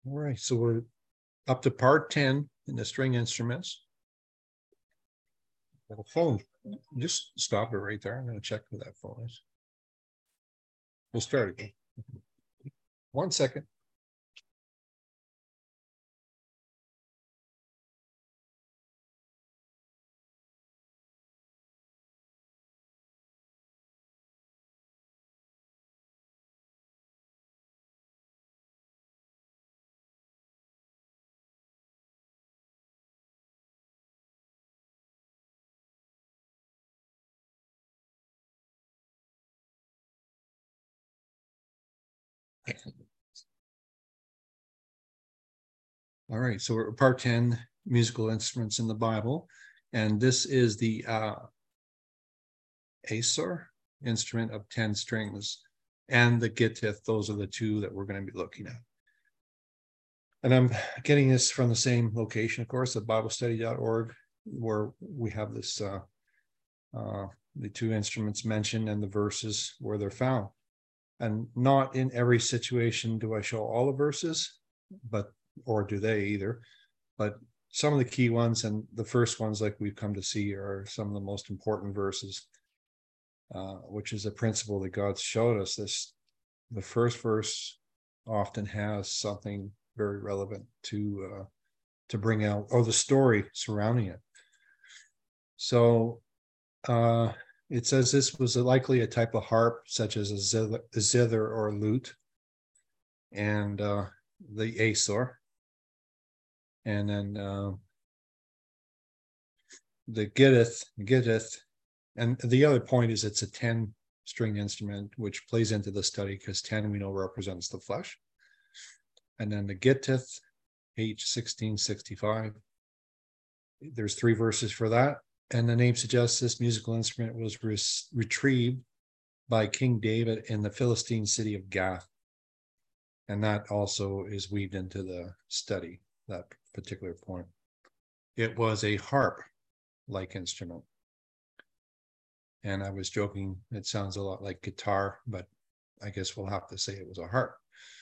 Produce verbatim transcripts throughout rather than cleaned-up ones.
All right, so we're up to part ten in the string instruments. Got a phone. Just stop it right there. I'm going to check who that phone is. We'll start again. One second. All right, so we're part ten, musical instruments in the Bible, and this is the uh, Asor instrument of ten strings, and the Gittith. Those are the two that we're going to be looking at. And I'm getting this from the same location, of course, at bible study dot org, where we have this uh, uh, the two instruments mentioned and the verses where they're found. And not in every situation do I show all the verses, but or do they either, but some of the key ones, and the first ones, like we've come to see, are some of the most important verses, uh, which is a principle that God showed us. This, the first verse often has something very relevant to uh, to bring out, or the story surrounding it. So uh, it says this was likely a type of harp, such as a zither, a zither or a lute, and uh, the Asor. And then uh, the Gittith, Gittith, and the other point is it's a ten string instrument, which plays into the study because ten we know represents the flesh. And then the Gittith, H sixteen sixty-five. There's three verses for that. And the name suggests this musical instrument was re- retrieved by King David in the Philistine city of Gath. And that also is weaved into the study, that particular point. It was a harp-like instrument. And I was joking, it sounds a lot like guitar, but I guess we'll have to say it was a harp.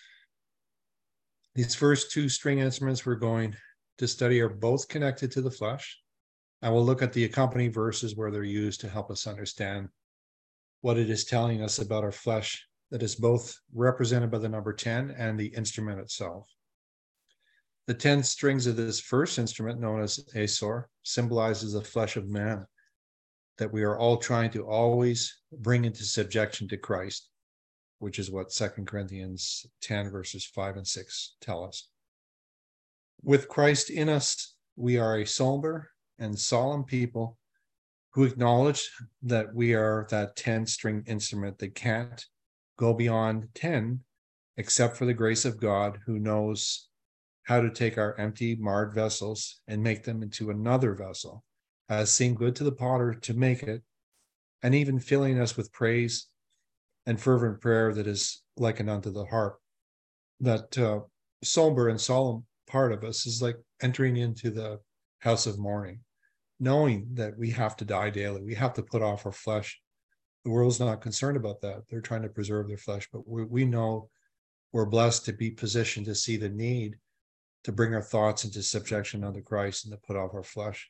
These first two string instruments we're going to study are both connected to the flesh. I will look at the accompanying verses where they're used to help us understand what it is telling us about our flesh that is both represented by the number ten and the instrument itself. The ten strings of this first instrument, known as Asor, symbolizes the flesh of man that we are all trying to always bring into subjection to Christ, which is what Second Corinthians ten, verses five and six tell us. With Christ in us, we are a sober and solemn people who acknowledge that we are that ten-string instrument that can't go beyond ten, except for the grace of God, who knows how to take our empty, marred vessels and make them into another vessel, as seemed good to the potter to make it, and even filling us with praise and fervent prayer that is likened unto the harp. That uh, sober and solemn part of us is like entering into the house of mourning, knowing that we have to die daily. We have to put off our flesh. The world's not concerned about that. They're trying to preserve their flesh, but we, we know we're blessed to be positioned to see the need to bring our thoughts into subjection unto Christ and to put off our flesh.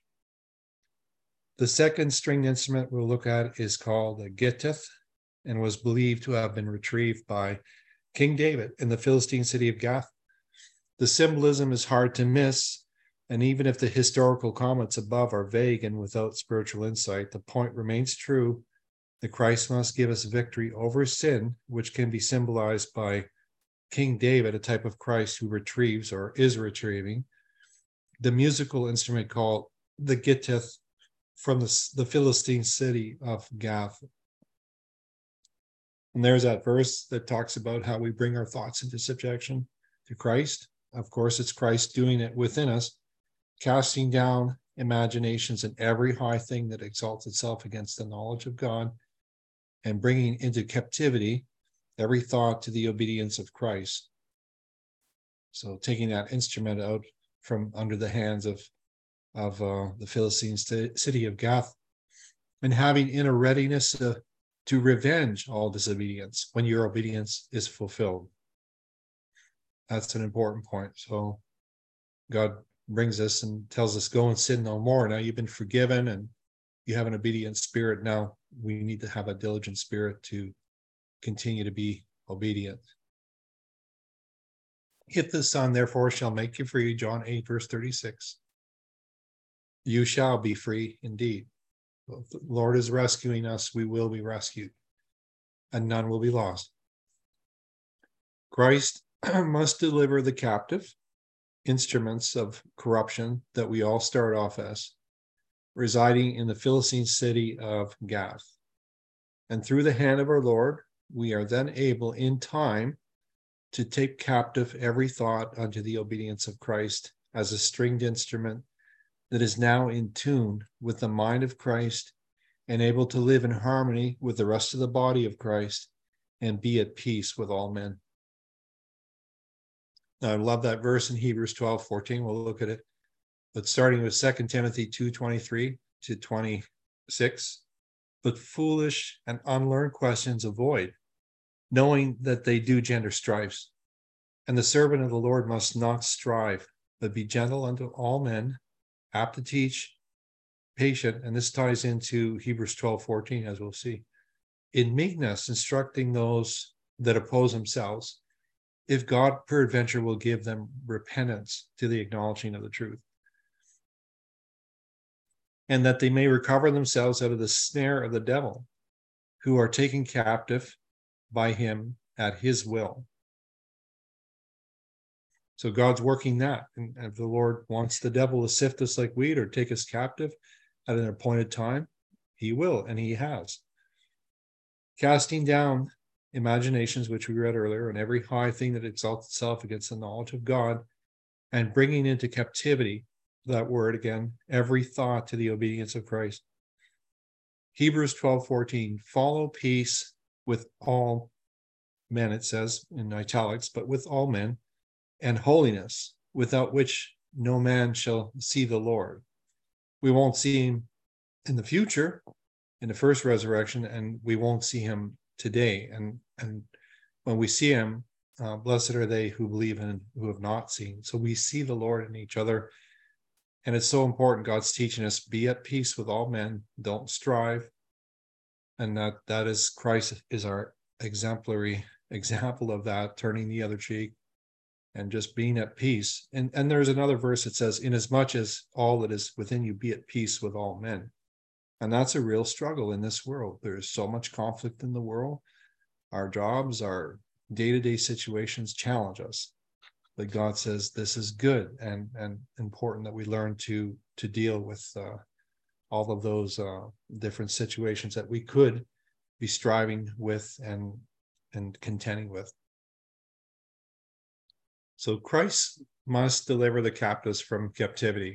The second stringed instrument we'll look at is called the Gittith, and was believed to have been retrieved by King David in the Philistine city of Gath. The symbolism is hard to miss, and even if the historical comments above are vague and without spiritual insight, the point remains true that Christ must give us victory over sin, which can be symbolized by King David, a type of Christ who retrieves or is retrieving the musical instrument called the Gittith from the, the Philistine city of Gath. And there's that verse that talks about how we bring our thoughts into subjection to Christ. Of course, it's Christ doing it within us, casting down imaginations and every high thing that exalts itself against the knowledge of God, and bringing into captivity every thought to the obedience of Christ. So taking that instrument out from under the hands of, of uh, the Philistine st- city of Gath, and having in a readiness to to revenge all disobedience when your obedience is fulfilled. That's an important point. So God brings us and tells us, go and sin no more. Now you've been forgiven and you have an obedient spirit. Now we need to have a diligent spirit to continue to be obedient. If the Son, therefore, shall make you free, John eight, verse thirty-six, you shall be free indeed. If the Lord is rescuing us, we will be rescued, and none will be lost. Christ must deliver the captive, instruments of corruption that we all start off as, residing in the Philistine city of Gath. And through the hand of our Lord, we are then able in time to take captive every thought unto the obedience of Christ as a stringed instrument that is now in tune with the mind of Christ and able to live in harmony with the rest of the body of Christ and be at peace with all men. I love that verse in Hebrews twelve fourteen. We'll look at it. But starting with Second Timothy two twenty-three to twenty-six, but foolish and unlearned questions avoid, knowing that they do gender strifes. And the servant of the Lord must not strive, but be gentle unto all men, apt to teach, patient, and this ties into Hebrews twelve fourteen, as we'll see, in meekness, instructing those that oppose themselves, if God peradventure will give them repentance to the acknowledging of the truth, and that they may recover themselves out of the snare of the devil, who are taken captive by him at his will. So God's working that. And if the Lord wants the devil to sift us like wheat or take us captive at an appointed time, he will, and he has. Casting down imaginations, which we read earlier, and every high thing that exalts itself against the knowledge of God, and bringing into captivity, that word again, every thought to the obedience of Christ. Hebrews twelve fourteen, follow peace with all men, it says in italics, but with all men, and holiness, without which no man shall see the Lord. We won't see him in the future, in the first resurrection, and we won't see him today. And, and when we see him, uh, blessed are they who believe and who have not seen. So we see the Lord in each other. And it's so important. God's teaching us, be at peace with all men, don't strive. And that that is, Christ is our exemplary example of that, turning the other cheek and just being at peace. And, and there's another verse that says, inasmuch as all that is within you, be at peace with all men. And that's a real struggle in this world. There's so much conflict in the world. Our jobs, our day-to-day situations challenge us. But God says this is good and, and important that we learn to, to deal with uh, all of those uh, different situations that we could be striving with and, and contending with. So Christ must deliver the captives from captivity.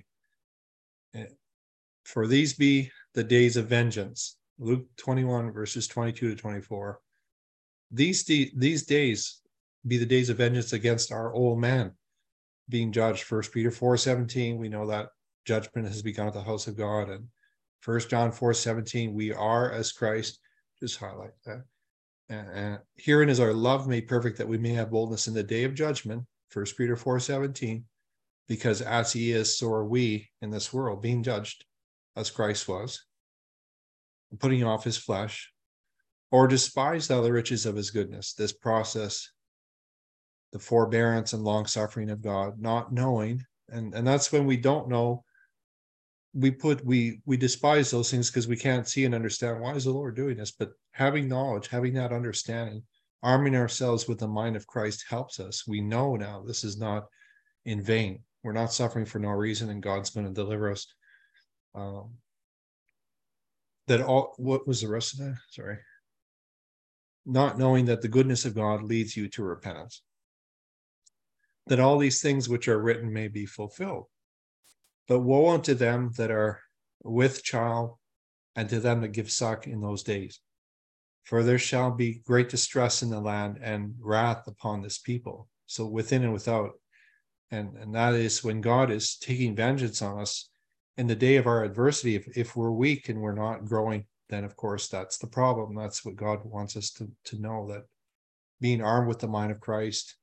For these be the days of vengeance. Luke twenty-one, verses twenty-two to twenty-four. These, de- these days be the days of vengeance against our old man being judged. First Peter four seventeen, we know that judgment has begun at the house of God. And First John four seventeen, we are as Christ. Just highlight that. And, and herein is our love made perfect, that we may have boldness in the day of judgment. First Peter four seventeen, because as he is, so are we in this world, being judged as Christ was, putting off his flesh, or despise thou the riches of his goodness, this process, the forbearance and long suffering of God, not knowing, and, and that's when we don't know, we put, we, we despise those things because we can't see and understand, why is the Lord doing this? But having knowledge, having that understanding, arming ourselves with the mind of Christ helps us. We know now this is not in vain. We're not suffering for no reason, and God's going to deliver us. Um, that all, what was the rest of that? Sorry. Not knowing that the goodness of God leads you to repentance. That all these things which are written may be fulfilled. But woe unto them that are with child, and to them that give suck in those days. For there shall be great distress in the land, and wrath upon this people. So within and without. And, and that is when God is taking vengeance on us in the day of our adversity. If, if we're weak and we're not growing, then of course that's the problem. That's what God wants us to, to know, that being armed with the mind of Christ,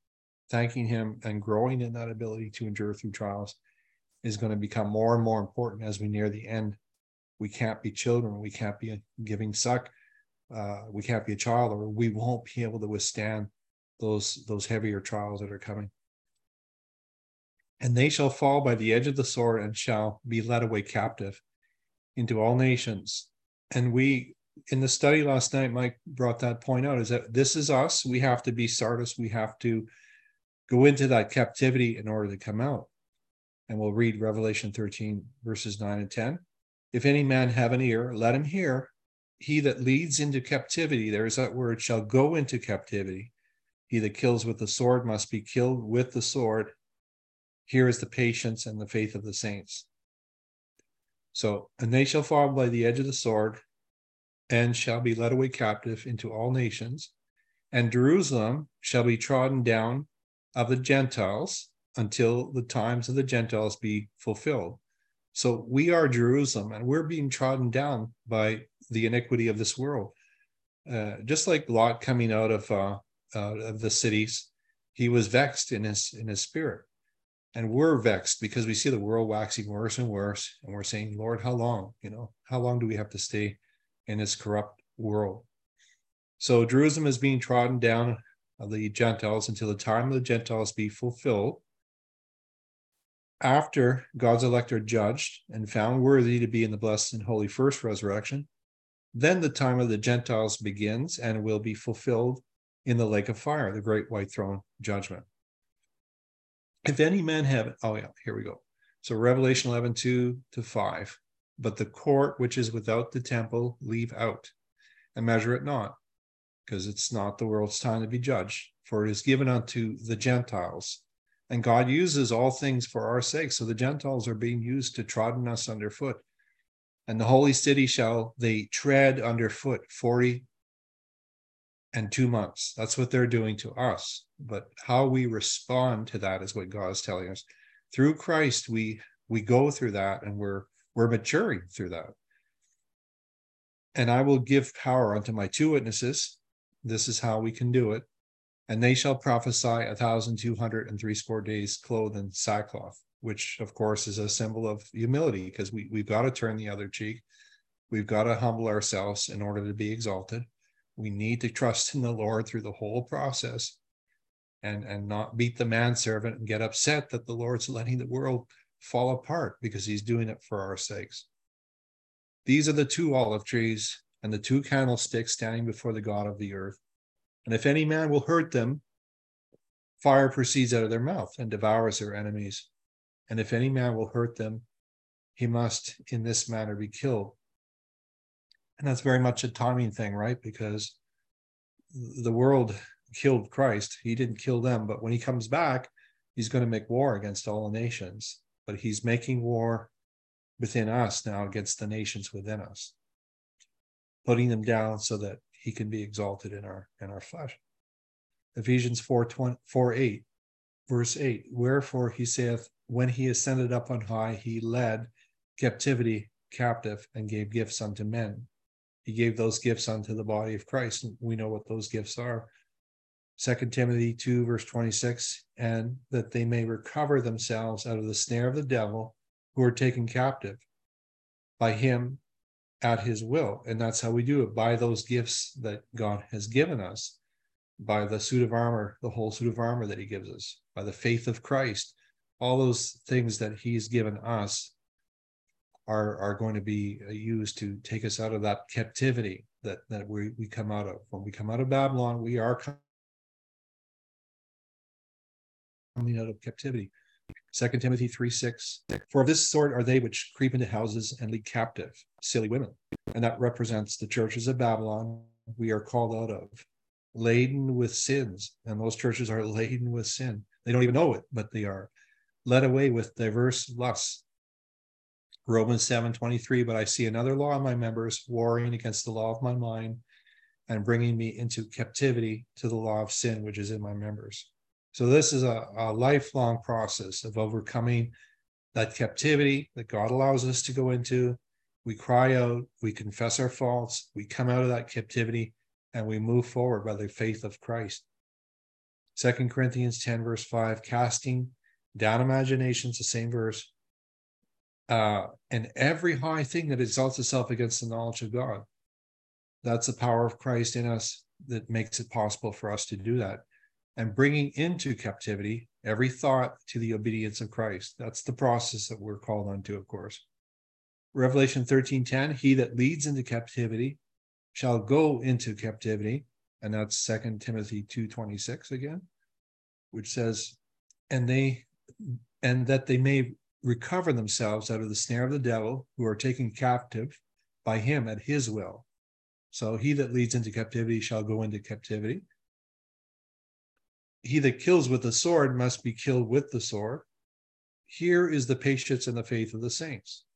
thanking him and growing in that ability to endure through trials is going to become more and more important as we near the end. We can't be children. We can't be giving suck. Uh, we can't be a child, or we won't be able to withstand those, those heavier trials that are coming. And they shall fall by the edge of the sword and shall be led away captive into all nations. And we, in the study last night, Mike brought that point out, is that this is us. We have to be Sardis. We have to go into that captivity in order to come out. And we'll read Revelation thirteen, verses nine and ten. If any man have an ear, let him hear. He that leads into captivity, there's that word, shall go into captivity. He that kills with the sword must be killed with the sword. Here is the patience and the faith of the saints. So, and they shall fall by the edge of the sword and shall be led away captive into all nations. And Jerusalem shall be trodden down of the Gentiles until the times of the Gentiles be fulfilled. So we are Jerusalem, and we're being trodden down by the iniquity of this world. Uh, just like Lot coming out of uh, uh, of the cities, he was vexed in his in his spirit. And we're vexed because we see the world waxing worse and worse. And we're saying, Lord, how long? You know, how long do we have to stay in this corrupt world? So Jerusalem is being trodden down of the Gentiles until the time of the Gentiles be fulfilled. After God's elect are judged and found worthy to be in the blessed and holy first resurrection, then the time of the Gentiles begins and will be fulfilled in the lake of fire, the great white throne judgment. If any man have, oh yeah, here we go. So Revelation eleven, two to five. But the court which is without the temple leave out, and measure it not, because it's not the world's time to be judged. For it is given unto the Gentiles. And God uses all things for our sake. So the Gentiles are being used to trodden us underfoot. And the holy city shall they tread underfoot forty and two months. That's what they're doing to us. But how we respond to that is what God is telling us. Through Christ, we we go through that, and we're we're maturing through that. And I will give power unto my two witnesses. This is how we can do it. And they shall prophesy a thousand two hundred and threescore days clothed in sackcloth, which of course is a symbol of humility, because we, we've got to turn the other cheek. We've got to humble ourselves in order to be exalted. We need to trust in the Lord through the whole process, and, and not beat the manservant and get upset that the Lord's letting the world fall apart because he's doing it for our sakes. These are the two olive trees and the two candlesticks standing before the God of the earth. And if any man will hurt them, fire proceeds out of their mouth and devours their enemies. And if any man will hurt them, he must in this manner be killed. And that's very much a timing thing, right? Because the world killed Christ. He didn't kill them, but when he comes back, he's going to make war against all the nations. But he's making war within us now against the nations within us, putting them down so that he can be exalted in our in our flesh. Ephesians four, eight, verse eight. Wherefore he saith, when he ascended up on high, he led captivity captive and gave gifts unto men. He gave those gifts unto the body of Christ. And we know what those gifts are. Second Timothy two, verse twenty-six, and that they may recover themselves out of the snare of the devil, who are taken captive by him at his will. And that's how we do it, by those gifts that God has given us, by the suit of armor, the whole suit of armor that he gives us, by the faith of Christ. All those things that he's given us are, are going to be used to take us out of that captivity that, that we, we come out of. When we come out of Babylon, we are coming out of captivity. Second Timothy three, six, for of this sort are they which creep into houses and lead captive silly women. And that represents the churches of Babylon we are called out of, laden with sins. And those churches are laden with sin. They don't even know it, but they are led away with diverse lusts. Romans seven, twenty-three, but I see another law in my members, warring against the law of my mind and bringing me into captivity to the law of sin, which is in my members. So this is a, a lifelong process of overcoming that captivity that God allows us to go into. We cry out, we confess our faults, we come out of that captivity, and we move forward by the faith of Christ. Second Corinthians ten, verse five, casting down imaginations, the same verse, uh, and every high thing that exalts itself against the knowledge of God. That's the power of Christ in us that makes it possible for us to do that. And bringing into captivity every thought to the obedience of Christ. That's the process that we're called unto, of course. Revelation thirteen ten, he that leads into captivity shall go into captivity. And that's Second Timothy two twenty-six again, which says, and they and that they may recover themselves out of the snare of the devil, who are taken captive by him at his will. So he that leads into captivity shall go into captivity. He that kills with the sword must be killed with the sword. Here is the patience and the faith of the saints.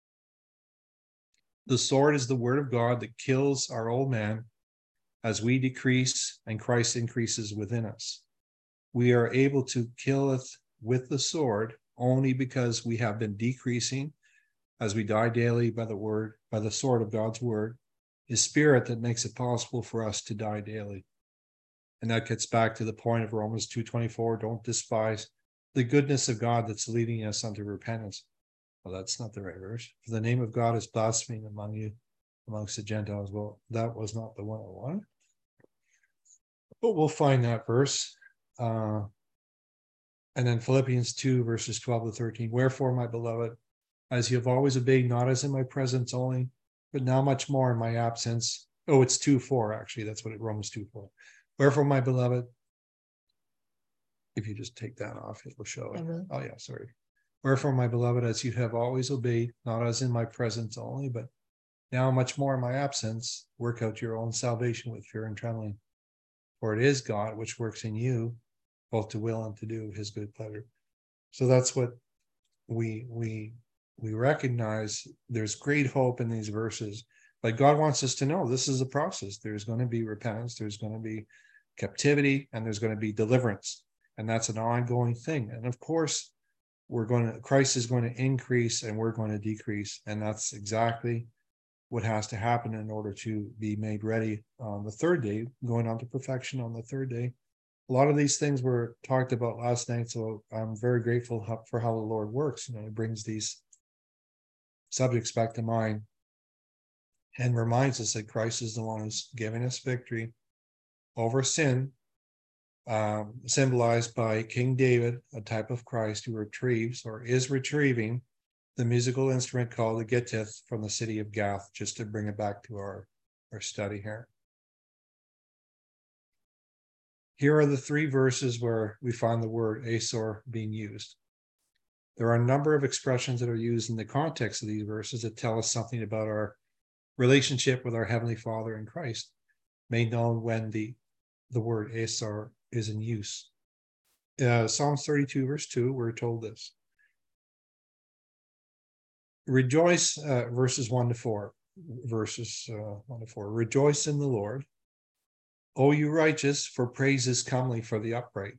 The sword is the word of God that kills our old man as we decrease and Christ increases within us. We are able to kill it with the sword only because we have been decreasing as we die daily by the word, by the sword of God's word, his spirit that makes it possible for us to die daily. And that gets back to the point of Romans two twenty-four, don't despise the goodness of God that's leading us unto repentance. Well, that's not the right verse. For the name of God is blasphemed among you, amongst the Gentiles. Well, that was not the one I wanted. But we'll find that verse. Uh, and then Philippians two, verses twelve to thirteen. Wherefore, my beloved, as you have always obeyed, not as in my presence only, but now much more in my absence. Oh, it's two four, actually. That's what it, Romans two four. Wherefore, my beloved, if you just take that off, it will show it. Mm-hmm. Oh, yeah, sorry. Wherefore, my beloved, as you have always obeyed, not as in my presence only, but now much more in my absence, work out your own salvation with fear and trembling. For it is God which works in you, both to will and to do his good pleasure. So that's what we we we recognize. There's great hope in these verses, but God wants us to know this is a process. There's going to be repentance, there's going to be captivity, and there's going to be deliverance, and that's an ongoing thing. And of course, we're going to Christ is going to increase and we're going to decrease, and that's exactly what has to happen in order to be made ready on the third day, going on to perfection on the third day. A lot of these things were talked about last night, so I'm very grateful for how the Lord works. You know, he brings these subjects back to mind and reminds us that Christ is the one who's giving us victory over sin, um, symbolized by King David, a type of Christ who retrieves or is retrieving the musical instrument called the Gittith from the city of Gath, just to bring it back to our, our study here. Here are the three verses where we find the word Asor being used. There are a number of expressions that are used in the context of these verses that tell us something about our relationship with our Heavenly Father in Christ, made known when the, the word Asor is in use. Uh, Psalms thirty-two, verse two, we're told this. Rejoice, uh, verses one to four, verses uh, one to four. Rejoice in the Lord, O you righteous, for praise is comely for the upright.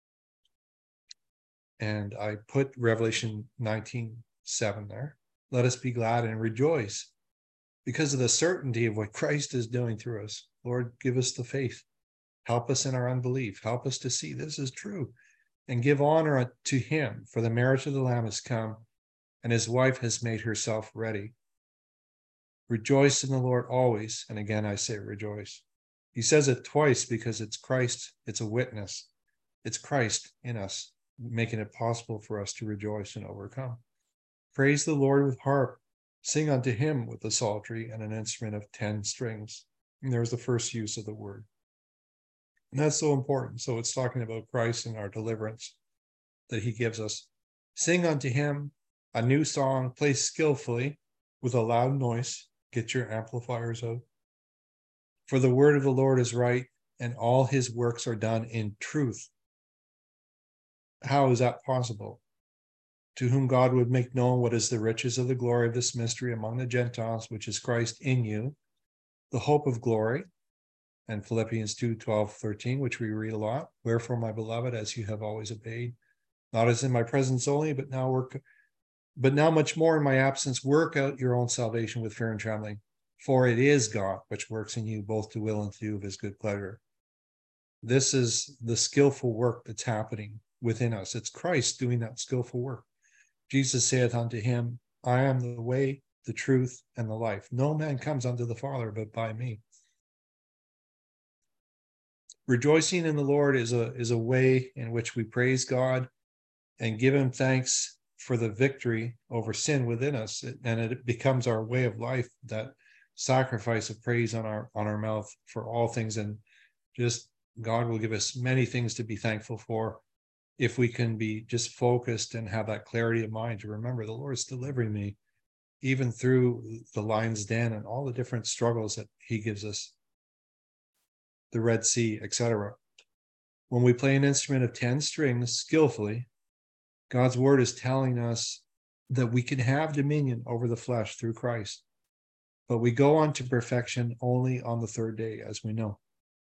And I put Revelation nineteen seven there. Let us be glad and rejoice because of the certainty of what Christ is doing through us. Lord, give us the faith. Help us in our unbelief. Help us to see this is true. And give honor to him, for the marriage of the Lamb has come, and his wife has made herself ready. Rejoice in the Lord always. And again, I say rejoice. He says it twice because it's Christ. It's a witness. It's Christ in us, making it possible for us to rejoice and overcome. Praise the Lord with harp. Sing unto him with the psaltery and an instrument of ten strings. And there's the first use of the word. And that's so important. So it's talking about Christ and our deliverance that he gives us. Sing unto him a new song, play skillfully with a loud noise. Get your amplifiers out. For the word of the Lord is right, and all his works are done in truth. How is that possible? To whom God would make known what is the riches of the glory of this mystery among the Gentiles, which is Christ in you, the hope of glory. And Philippians two, twelve, thirteen, which we read a lot. Wherefore, my beloved, as you have always obeyed, not as in my presence only, but now work, but now much more in my absence, work out your own salvation with fear and trembling. For it is God which works in you both to will and to do of his good pleasure. This is the skillful work that's happening within us. It's Christ doing that skillful work. Jesus saith unto him, I am the way, the truth, and the life. No man comes unto the Father but by me. Rejoicing in the Lord is a, is a way in which we praise God and give him thanks for the victory over sin within us. And it becomes our way of life, that sacrifice of praise on our on our mouth for all things. And just God will give us many things to be thankful for if we can be just focused and have that clarity of mind to remember the Lord's delivering me, even through the lion's den and all the different struggles that he gives us, the Red Sea, et cetera. When we play an instrument of ten strings skillfully, God's word is telling us that we can have dominion over the flesh through Christ, but we go on to perfection only on the third day, as we know.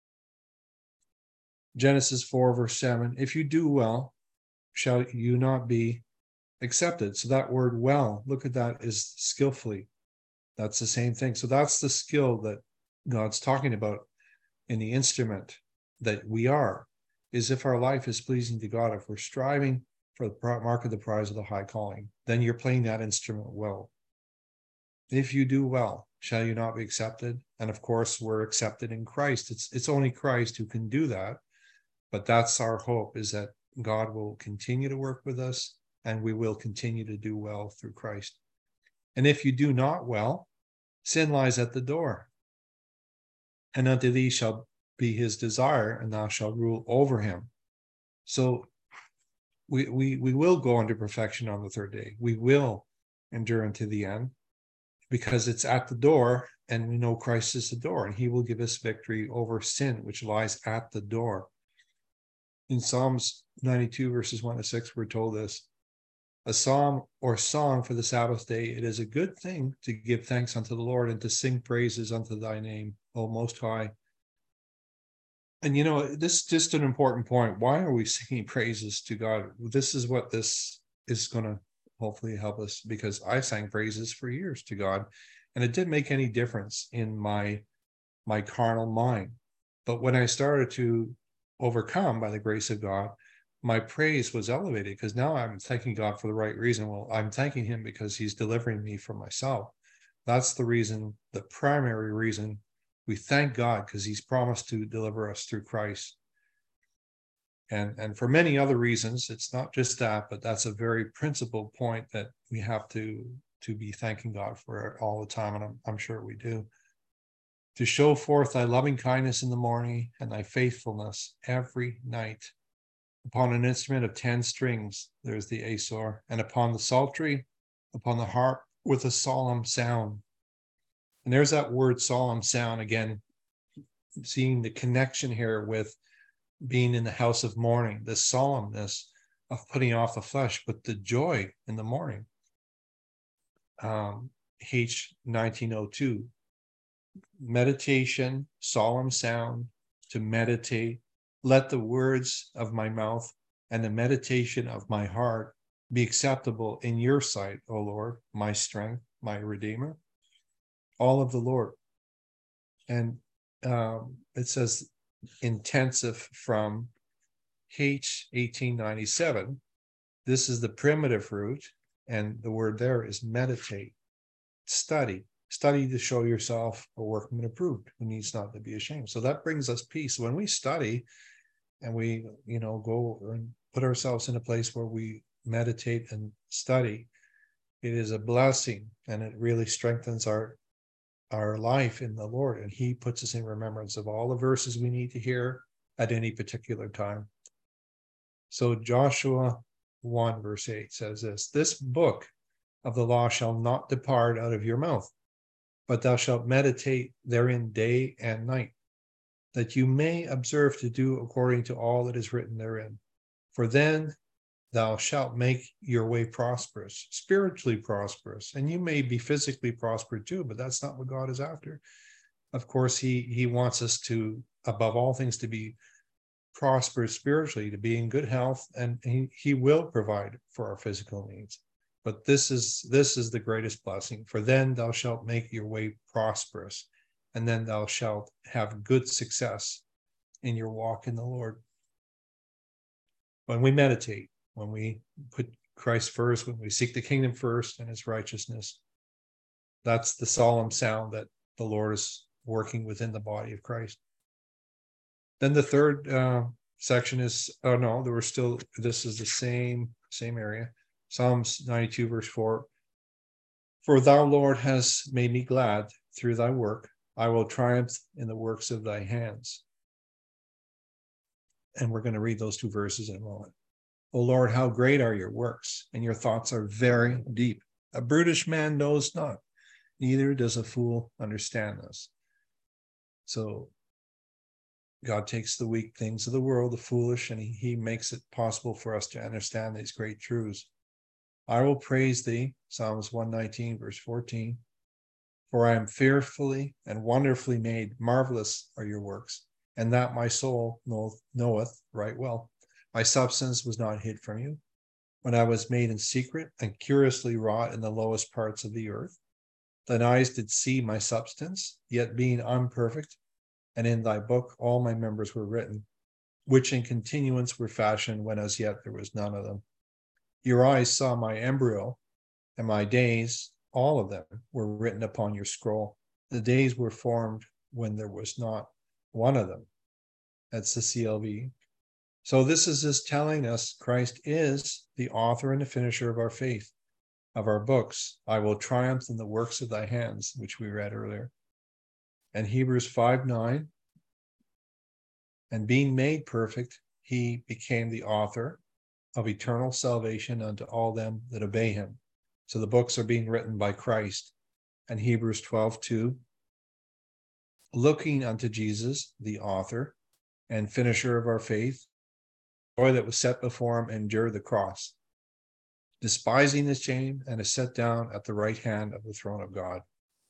Genesis four, verse seven, if you do well, shall you not be accepted? So that word well, look at that, is skillfully. That's the same thing. So that's the skill that God's talking about in the instrument that we are, is if our life is pleasing to God, if we're striving for the mark of the prize of the high calling, then you're playing that instrument well. If you do well, shall you not be accepted? And of course, we're accepted in Christ. It's, it's only Christ who can do that. But that's our hope, is that God will continue to work with us and we will continue to do well through Christ. And if you do not well, sin lies at the door. And unto thee shall be his desire, and thou shalt rule over him. So we, we, we will go into perfection on the third day. We will endure unto the end, because it's at the door, and we know Christ is the door, and he will give us victory over sin, which lies at the door. In Psalms ninety-two, verses one to six, we're told this: a psalm or song for the Sabbath day, it is a good thing to give thanks unto the Lord and to sing praises unto thy name, O Most High. And you know, this is just an important point. Why are we singing praises to God? This is what this is going to hopefully help us, because I sang praises for years to God, and it didn't make any difference in my my carnal mind. But when I started to overcome by the grace of God, my praise was elevated, because now I'm thanking God for the right reason. Well, I'm thanking him because he's delivering me from myself. That's the reason, the primary reason we thank God, because he's promised to deliver us through Christ. And, and for many other reasons, it's not just that, but that's a very principal point that we have to, to be thanking God for all the time. And I'm, I'm sure we do. To show forth thy loving kindness in the morning and thy faithfulness every night. Upon an instrument of ten strings, there's the Asor, and upon the psaltery, upon the harp with a solemn sound. And there's that word solemn sound again, seeing the connection here with being in the house of mourning, the solemnness of putting off the flesh, but the joy in the morning. Um, H nineteen oh two. Meditation, solemn sound, to meditate. Let the words of my mouth and the meditation of my heart be acceptable in your sight, O Lord, my strength, my Redeemer. All of the Lord. And um, it says intensive from H eighteen ninety-seven. This is the primitive root, and the word there is meditate, study. Study to show yourself a workman approved, who needs not to be ashamed. So that brings us peace. When we study and we, you know, go and put ourselves in a place where we meditate and study, it is a blessing, and it really strengthens our, our life in the Lord. And he puts us in remembrance of all the verses we need to hear at any particular time. So Joshua one verse eight says this: this book of the law shall not depart out of your mouth, but thou shalt meditate therein day and night, that you may observe to do according to all that is written therein. For then thou shalt make your way prosperous, spiritually prosperous, and you may be physically prospered too, but that's not what God is after. Of course, he, he wants us to, above all things, to be prosperous spiritually, to be in good health, and he, he will provide for our physical needs. But this is this is the greatest blessing. For then thou shalt make your way prosperous, and then thou shalt have good success. in your walk in the Lord. When we meditate, when we put Christ first, when we seek the kingdom first and his righteousness, that's the solemn sound that the Lord is working within the body of Christ. Then the third uh, section is, oh no, there were still, this is the same, same area. Psalms ninety-two, verse four. For thou, Lord, hast made me glad through thy work. I will triumph in the works of thy hands. And we're going to read those two verses in a moment. O Lord, how great are your works, and your thoughts are very deep. A brutish man knows not, neither does a fool understand this. So God takes the weak things of the world, the foolish, and he, he makes it possible for us to understand these great truths. I will praise thee, Psalms one nineteen, verse fourteen, for I am fearfully and wonderfully made. Marvelous are your works, and that my soul knoweth, knoweth right well. My substance was not hid from you, when I was made in secret and curiously wrought in the lowest parts of the earth. Thine eyes did see my substance, yet being unperfect, and in thy book all my members were written, which in continuance were fashioned when as yet there was none of them. Your eyes saw my embryo, and my days, all of them, were written upon your scroll. The days were formed when there was not one of them. That's the C L V. So this is just telling us Christ is the author and the finisher of our faith, of our books. I will triumph in the works of thy hands, which we read earlier. And Hebrews five nine, and being made perfect, he became the author of eternal salvation unto all them that obey him. So the books are being written by Christ. And Hebrews twelve two, looking unto Jesus, the author and finisher of our faith, joy that was set before him, endured the cross, despising his shame, and is set down at the right hand of the throne of God.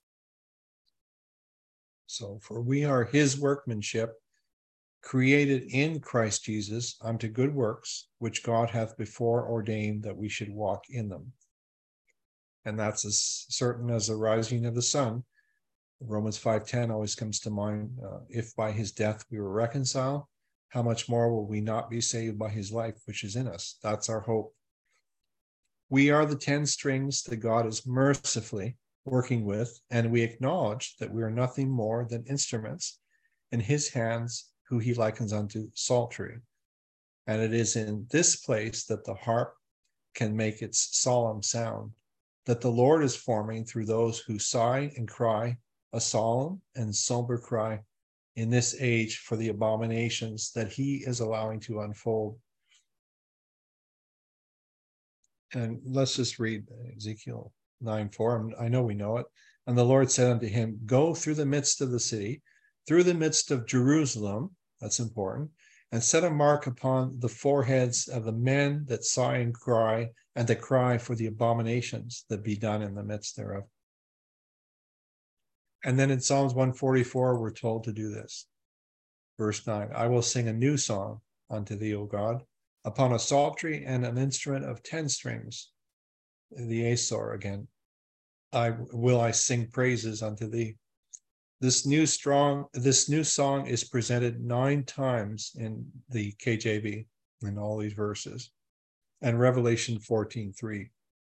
So, for we are his workmanship, created in Christ Jesus unto good works, which God hath before ordained that we should walk in them. And that's as certain as the rising of the sun. Romans five ten always comes to mind. Uh, if by his death we were reconciled, how much more will we not be saved by his life, which is in us? That's our hope. We are the ten strings that God is mercifully working with, and we acknowledge that we are nothing more than instruments in his hands, who he likens unto psaltery. And it is in this place that the harp can make its solemn sound, that the Lord is forming through those who sigh and cry a solemn and somber cry in this age for the abominations that he is allowing to unfold. And let's just read Ezekiel nine four. I know we know it. And the Lord said unto him, go through the midst of the city, through the midst of Jerusalem, that's important, and set a mark upon the foreheads of the men that sigh and cry, and that cry for the abominations that be done in the midst thereof. And then in Psalms one forty-four, we're told to do this. Verse nine, I will sing a new song unto thee, O God, upon a psaltery and an instrument of ten strings, the Asor again. I will I sing praises unto thee. This new strong, this new song is presented nine times in the K J V in all these verses, and Revelation fourteen three.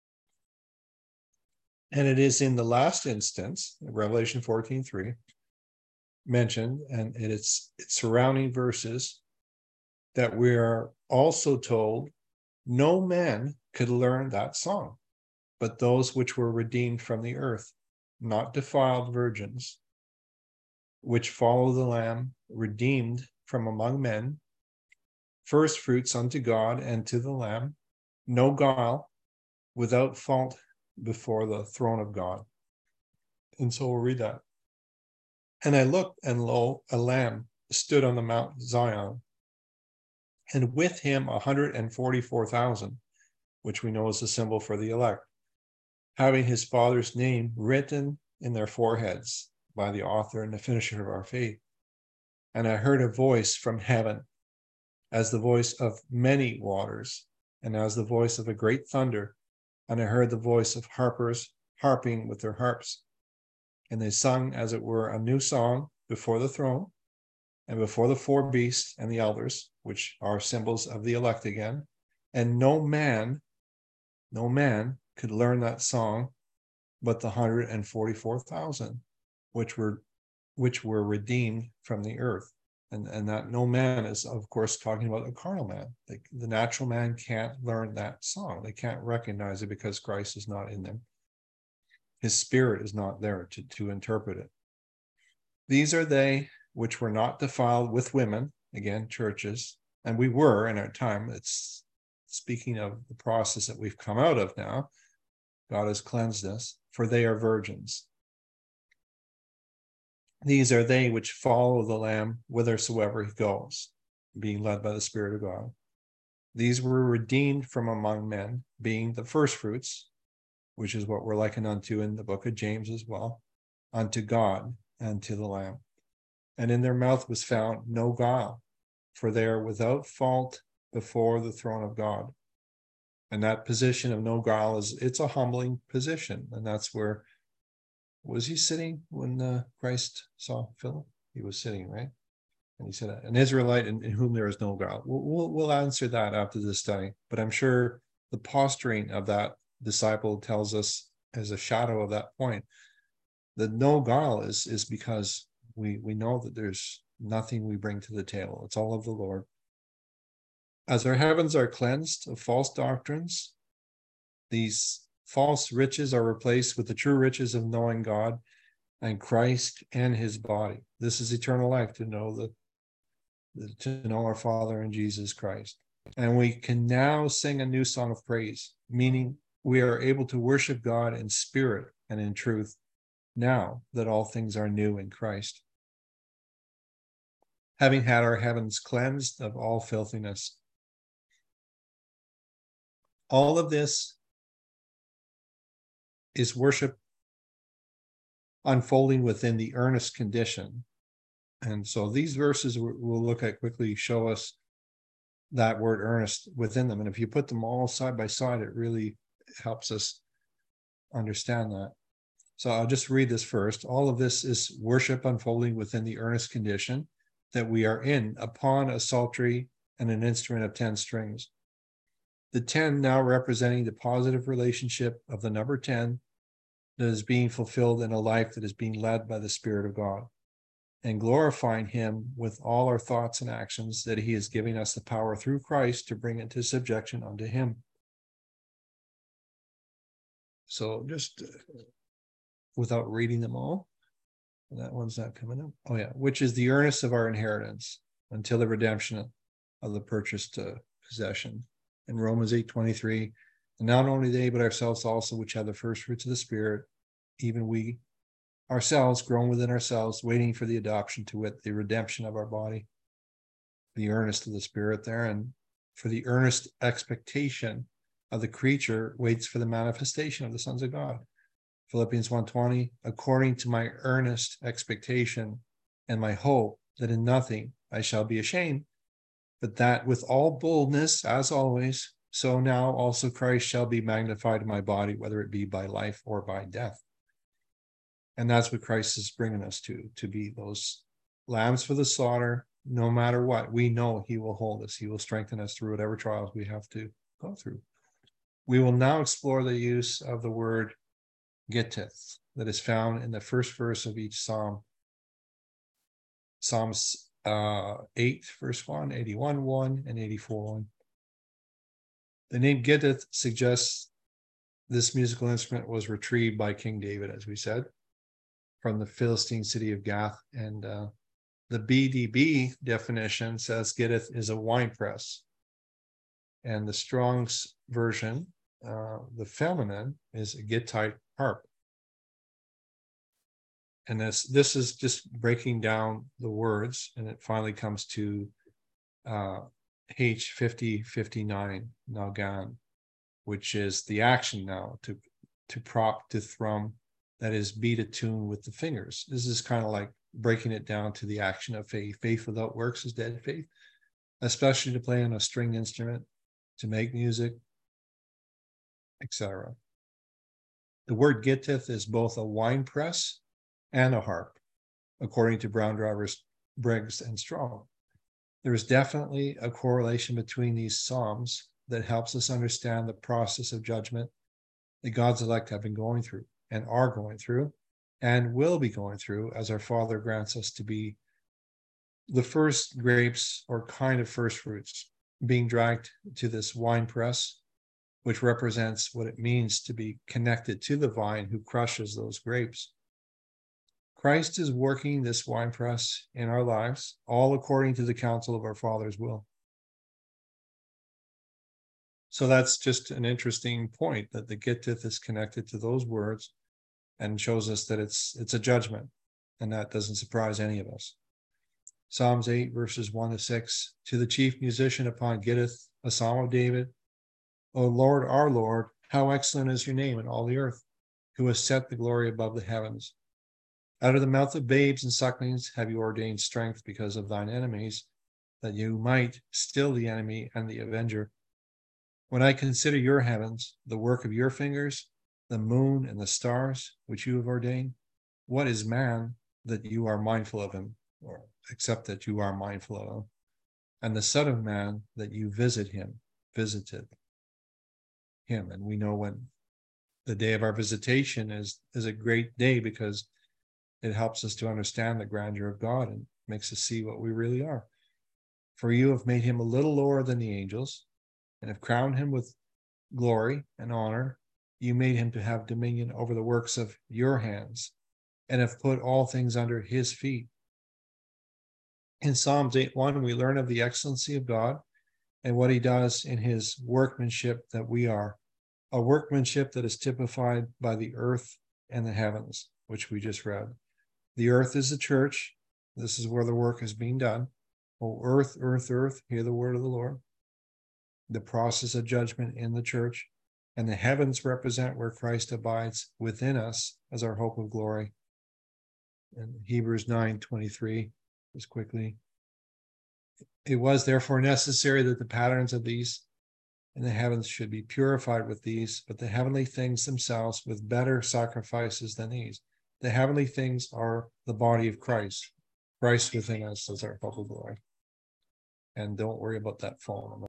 And it is in the last instance, Revelation fourteen three, mentioned, and it's, it's surrounding verses, that we are also told no man could learn that song, but those which were redeemed from the earth, not defiled virgins, which follow the Lamb, redeemed from among men, first fruits unto God and to the Lamb, no guile, without fault before the throne of God. And so we'll read that. And I looked, and lo, a lamb stood on the Mount Zion, and with him a hundred and forty-four thousand, which we know is a symbol for the elect, having his Father's name written in their foreheads by the author and the finisher of our faith. And I heard a voice from heaven, as the voice of many waters, and as the voice of a great thunder. And I heard the voice of harpers harping with their harps. And they sung, as it were, a new song before the throne, and before the four beasts and the elders, which are symbols of the elect again. And no man, no man could learn that song but the one hundred forty-four thousand, which were which were redeemed from the earth. And, and that no man is, of course, talking about a carnal man. Like the natural man can't learn that song. They can't recognize it because Christ is not in them. His spirit is not there to, to interpret it. These are they which were not defiled with women, again, churches, and we were in our time. It's speaking of the process that we've come out of now. God has cleansed us, for they are virgins. These are they which follow the Lamb whithersoever he goes, being led by the Spirit of God. These were redeemed from among men, being the firstfruits, which is what we're likened unto in the book of James as well, unto God and to the Lamb. And in their mouth was found no guile, for they are without fault before the throne of God. And that position of no guile is, it's a humbling position. And that's where, was he sitting when uh, Christ saw Philip? He was sitting, right? And he said, an Israelite in, in whom there is no guile. We'll, we'll, we'll answer that after this study. But I'm sure the posturing of that disciple tells us as a shadow of that point, that no guile is, is because we, we know that there's nothing we bring to the table. It's all of the Lord. As our heavens are cleansed of false doctrines, these false riches are replaced with the true riches of knowing God and Christ and his body. This is eternal life, to know the, the to know our Father in Jesus Christ. And we can now sing a new song of praise, meaning we are able to worship God in spirit and in truth, now that all things are new in Christ. Having had our heavens cleansed of all filthiness. All of this is worship unfolding within the earnest condition. And so these verses we'll look at quickly show us that word earnest within them. And if you put them all side by side, it really helps us understand that. So I'll just read this first. All of this is worship unfolding within the earnest condition that we are in upon a psaltery and an instrument of ten strings. The ten now representing the positive relationship of the number ten that is being fulfilled in a life that is being led by the Spirit of God, and glorifying him with all our thoughts and actions, that he is giving us the power through Christ to bring into subjection unto him. So just uh, without reading them all, that one's not coming up. Oh yeah, which is the earnest of our inheritance until the redemption of the purchased uh, possession. In Romans eight twenty-three, and not only they, but ourselves also, which have the first fruits of the Spirit, even we ourselves grown within ourselves, waiting for the adoption, to wit, the redemption of our body. The earnest of the Spirit there, and for the earnest expectation of the creature waits for the manifestation of the sons of God. Philippians one twenty, according to my earnest expectation and my hope that in nothing I shall be ashamed, but that with all boldness, as always, so now also Christ shall be magnified in my body, whether it be by life or by death. And that's what Christ is bringing us to, to be those lambs for the slaughter. No matter what, we know he will hold us. He will strengthen us through whatever trials we have to go through. We will now explore the use of the word gittith that is found in the first verse of each psalm. Psalms uh, eight, verse one, eighty-one, one, and eighty-four, one. The name gittith suggests this musical instrument was retrieved by King David, as we said, from the Philistine city of Gath. And uh, the B D B definition says gittith is a wine press. And the Strong's version, uh, the feminine, is a Gittite harp. And this, this is just breaking down the words, and it finally comes to uh, H fifty fifty-nine, Nagan, which is the action now, to, to prop, to thrum, that is beat a tune with the fingers. This is kind of like breaking it down to the action of faith. Faith without works is dead faith, especially to play on a stringed instrument, to make music, et cetera. The word gittith is both a wine press and a harp, according to Brown Driver's Briggs and Strong. There is definitely a correlation between these Psalms that helps us understand the process of judgment that God's elect have been going through and are going through and will be going through as our Father grants us to be the first grapes or kind of first fruits being dragged to this wine press, which represents what it means to be connected to the vine who crushes those grapes. Christ is working this wine press in our lives, all according to the counsel of our Father's will. So that's just an interesting point, that the Gittith is connected to those words and shows us that it's it's a judgment, and that doesn't surprise any of us. Psalms eight, verses one to six, to the chief musician upon Gittith, a psalm of David. O Lord, our Lord, how excellent is your name in all the earth, who has set the glory above the heavens. Out of the mouth of babes and sucklings have you ordained strength because of thine enemies, that you might still the enemy and the avenger. When I consider your heavens, the work of your fingers, the moon and the stars, which you have ordained, what is man that you are mindful of him, or except that you are mindful of him, and the Son of Man that you visit him, visited him. And we know when the day of our visitation is, is a great day, because it helps us to understand the grandeur of God and makes us see what we really are. For you have made him a little lower than the angels, and have crowned him with glory and honor. You made him to have dominion over the works of your hands, and have put all things under his feet. In Psalms eight one, we learn of the excellency of God and what he does in his workmanship that we are, a workmanship that is typified by the earth and the heavens, which we just read. The earth is the church. This is where the work is being done. O earth, earth, earth, hear the word of the Lord. The process of judgment in the church, and the heavens represent where Christ abides within us as our hope of glory. And Hebrews nine twenty-three, just quickly. It was therefore necessary that the patterns of these in the heavens should be purified with these, but the heavenly things themselves with better sacrifices than these. The heavenly things are the body of Christ. Christ within us as our hope of glory. And don't worry about that phone.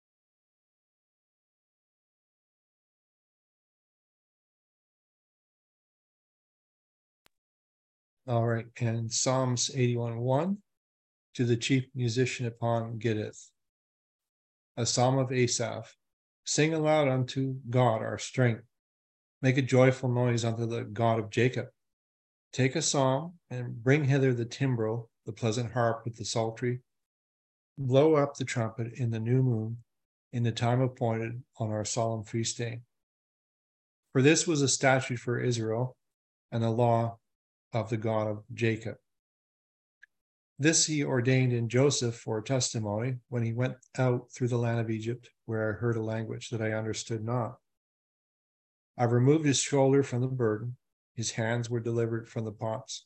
All right, and Psalms eighty-one one, to the chief musician upon Gittith, a psalm of Asaph. Sing aloud unto God our strength. Make a joyful noise unto the God of Jacob. Take a psalm and bring hither the timbrel, the pleasant harp with the psaltery. Blow up the trumpet in the new moon, in the time appointed on our solemn feast day. For this was a statute for Israel, and the law of the God of Jacob. This he ordained in Joseph for a testimony when he went out through the land of Egypt, where I heard a language that I understood not. I've removed his shoulder from the burden, his hands were delivered from the pots.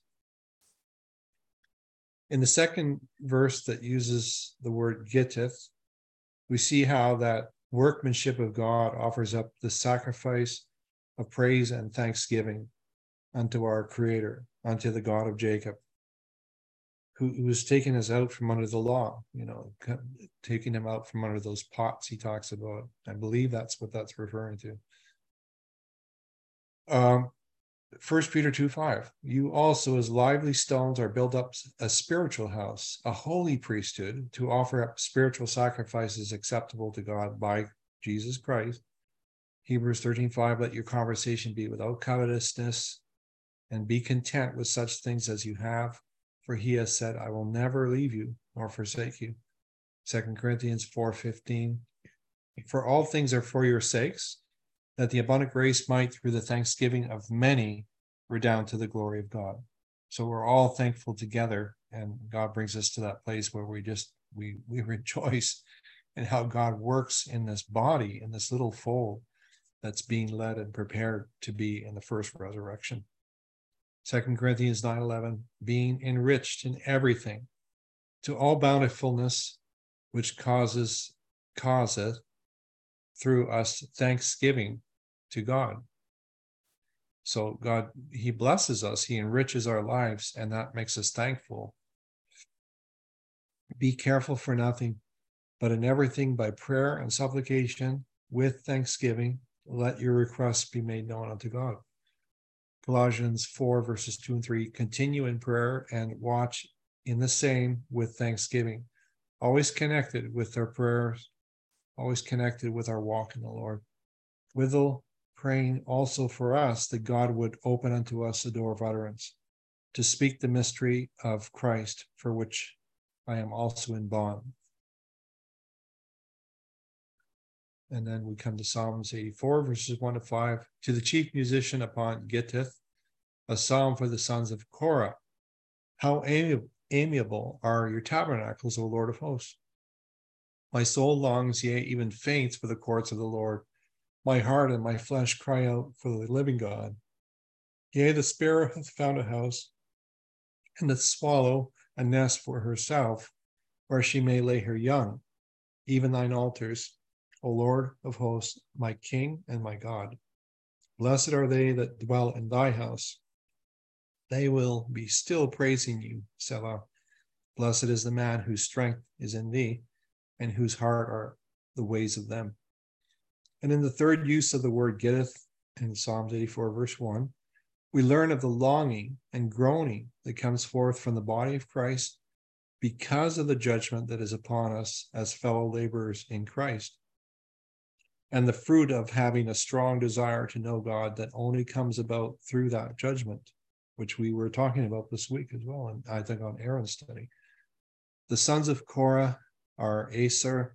In the second verse that uses the word gittith, we see how that workmanship of God offers up the sacrifice of praise and thanksgiving unto our Creator, unto the God of Jacob, who, who has taken us out from under the law, you know, taking him out from under those pots he talks about. I believe that's what that's referring to. Um, First Peter two five, you also as lively stones are built up a spiritual house, a holy priesthood, to offer up spiritual sacrifices acceptable to God by Jesus Christ. Hebrews thirteen five, let your conversation be without covetousness, and be content with such things as you have, for he has said, I will never leave you nor forsake you. Second Corinthians four fifteen, for all things are for your sakes, that the abundant grace might, through the thanksgiving of many, redound to the glory of God. So we're all thankful together, and God brings us to that place where we just, we we rejoice in how God works in this body, in this little fold that's being led and prepared to be in the first resurrection. Second Corinthians nine eleven, being enriched in everything, to all bountifulness, which causes, causeth through us thanksgiving to God. So God, he blesses us, he enriches our lives, and that makes us thankful Be careful for nothing, but in everything by prayer and supplication with thanksgiving, let your requests be made known unto God. Colossians four, verses two and three, continue in prayer and watch in the same with thanksgiving, always connected with our prayers, always connected with our walk in the Lord. Withal, praying also for us that God would open unto us the door of utterance, to speak the mystery of Christ, for which I am also in bond. And then we come to Psalms eighty-four, verses one to five. To the chief musician upon Gittith, a psalm for the sons of Korah. How amiable are your tabernacles, O Lord of hosts. My soul longs, yea, even faints for the courts of the Lord. My heart and my flesh cry out for the living God. Yea, the sparrow hath found a house, and the swallow a nest for herself, where she may lay her young, even thine altars, O Lord of hosts, my King and my God. Blessed are they that dwell in thy house. They will be still praising you, Selah. Blessed is the man whose strength is in thee, and whose heart are the ways of them. And in the third use of the word getteth, in Psalms eighty-four, verse one, we learn of the longing and groaning that comes forth from the body of Christ because of the judgment that is upon us as fellow laborers in Christ, and the fruit of having a strong desire to know God that only comes about through that judgment, which we were talking about this week as well, and I think on Aaron's study. The sons of Korah are Aser,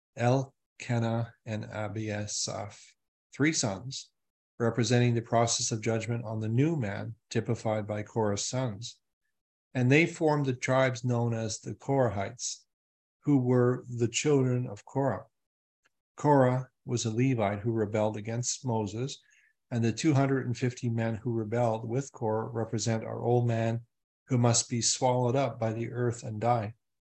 Elkanah, and Abiasaph, three sons, representing the process of judgment on the new man, typified by Korah's sons. And they formed the tribes known as the Korahites, who were the children of Korah. Korah was a Levite who rebelled against Moses, and the two hundred fifty men who rebelled with Korah represent our old man who must be swallowed up by the earth and die.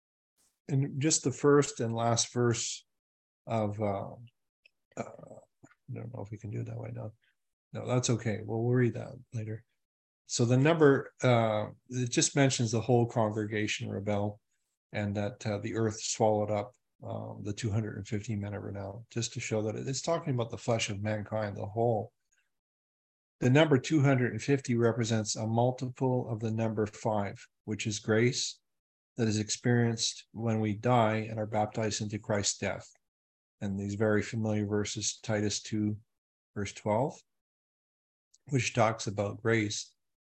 And just the first and last verse of, uh, uh, I don't know if we can do it that way now. No, that's okay. Well, we'll read that later. So the number, uh, it just mentions the whole congregation rebel, and that uh, the earth swallowed up um, the two hundred fifty men of renown, just to show that it's talking about the flesh of mankind, the whole. The number two hundred fifty represents a multiple of the number five, which is grace that is experienced when we die and are baptized into Christ's death. And these very familiar verses, Titus two, verse twelve, which talks about grace,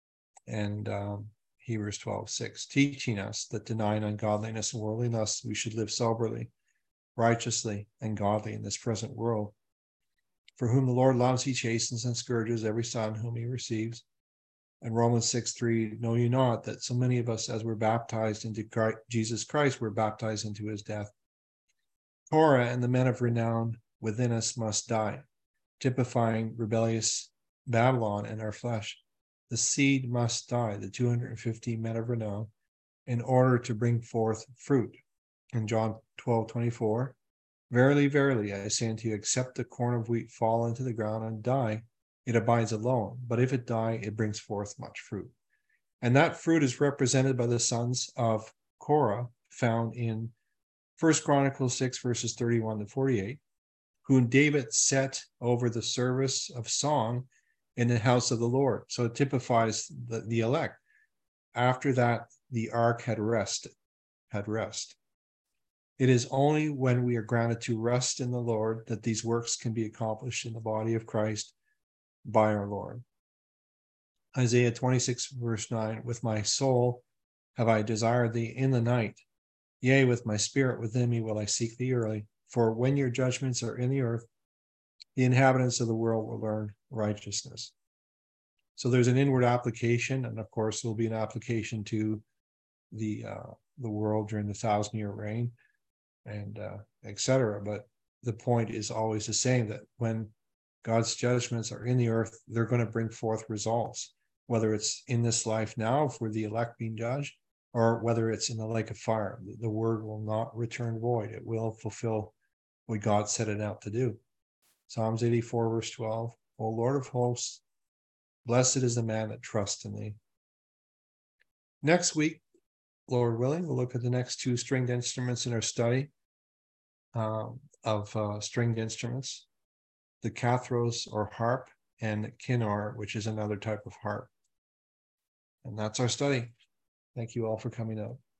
and um, Hebrews twelve, six, teaching us that denying ungodliness and worldliness, we should live soberly, righteously, and godly in this present world. For whom the Lord loves, he chastens and scourges every son whom he receives. And Romans six, three, know you not that so many of us, as we're baptized into Christ, Jesus Christ, were baptized into his death. Korah and the men of renown within us must die, typifying rebellious Babylon in our flesh. The seed must die, the two hundred fifty men of renown, in order to bring forth fruit. In John twelve, twenty-four, verily, verily, I say unto you, except the corn of wheat fall into the ground and die, it abides alone. But if it die, it brings forth much fruit. And that fruit is represented by the sons of Korah, found in First Chronicles six, verses thirty-one to forty-eight, whom David set over the service of song in the house of the Lord. So it typifies the, the elect. After that, the ark had rested, had rest. It is only when we are granted to rest in the Lord that these works can be accomplished in the body of Christ by our Lord. Isaiah twenty-six, verse nine, with my soul have I desired thee in the night. Yea, with my spirit within me will I seek thee early. For when your judgments are in the earth, the inhabitants of the world will learn righteousness. So there's an inward application, and of course there'll be an application to the uh, the world during the thousand year reign, and uh, et cetera. But the point is always the same, that when God's judgments are in the earth, they're going to bring forth results, whether it's in this life now for the elect being judged, or whether it's in the lake of fire. The word will not return void. It will fulfill what God set it out to do. Psalms eighty-four, verse twelve, O Lord of hosts, blessed is the man that trusts in thee. Next week, Lord willing, we'll look at the next two stringed instruments in our study um, of uh, stringed instruments, the cathros or harp, and kinnor, which is another type of harp. And that's our study. Thank you all for coming out.